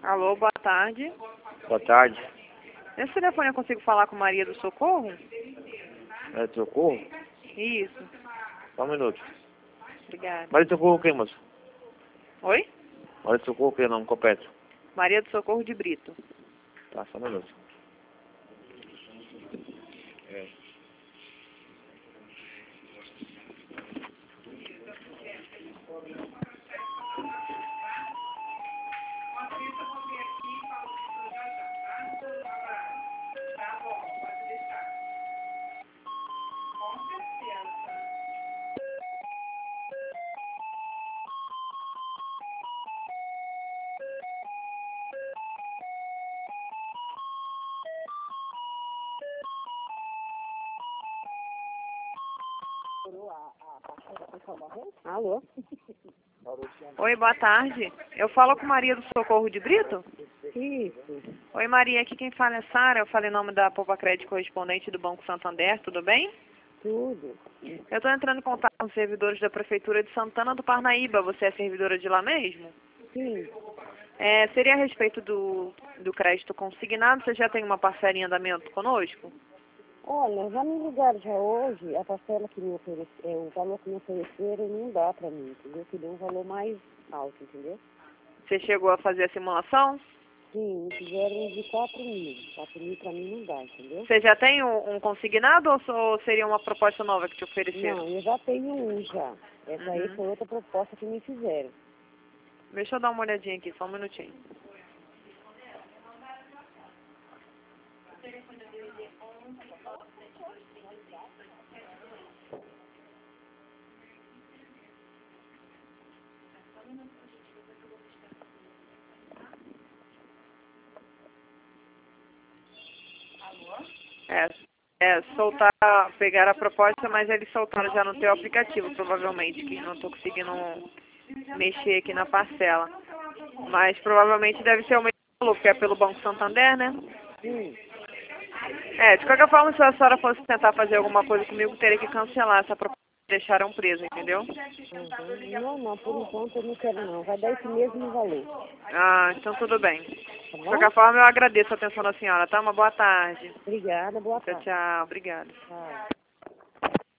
Alô, boa tarde. Boa tarde. Nesse telefone eu consigo falar com Maria do Socorro? É de Socorro? Isso. Só um minuto. Obrigada. Maria de Socorro o quê, moço? Oi? Maria de Socorro o quê? Não compete. Maria do Socorro de Brito. Tá, só um minuto. É. Alô? Oi, boa tarde. Eu falo com Maria do Socorro de Brito? Isso, Oi, Maria. Aqui quem fala é Sara. Eu falei em nome da Poupa Crédito correspondente do Banco Santander. Tudo bem? tudo. Eu estou entrando em contato com os servidores da Prefeitura de Santana do Parnaíba. Você é servidora de lá mesmo? Sim. Seria a respeito do crédito consignado. Você já tem uma parcela em andamento conosco? Olha, já me ligaram já hoje, a parcela que me ofereceram, o valor que me ofereceram não dá pra mim, entendeu? Que deu um valor mais alto, entendeu? Você chegou a fazer a simulação? Sim, me fizeram de 4.000. 4.000 pra mim não dá, entendeu? Você já tem um consignado ou seria uma proposta nova que te ofereceram? Não, eu já tenho um já. Essa aí foi outra proposta que me fizeram. Deixa eu dar uma olhadinha aqui, só um minutinho. Soltar, pegar a proposta, mas eles soltaram já no teu aplicativo, provavelmente, que não estou conseguindo mexer aqui na parcela. Mas provavelmente deve ser o mesmo valor, porque é pelo Banco Santander, né? Sim. De qualquer forma, se a senhora fosse tentar fazer alguma coisa comigo, teria que cancelar essa proposta e deixaram presa, entendeu? Uhum. Não, por enquanto eu não quero não. Vai dar esse mesmo valor. Ah, então tudo bem. Tá De bom? qualquer forma, eu agradeço a atenção da senhora, tá? Uma boa tarde. Obrigada, boa Tchau, tarde. tchau. Obrigada. Tchau.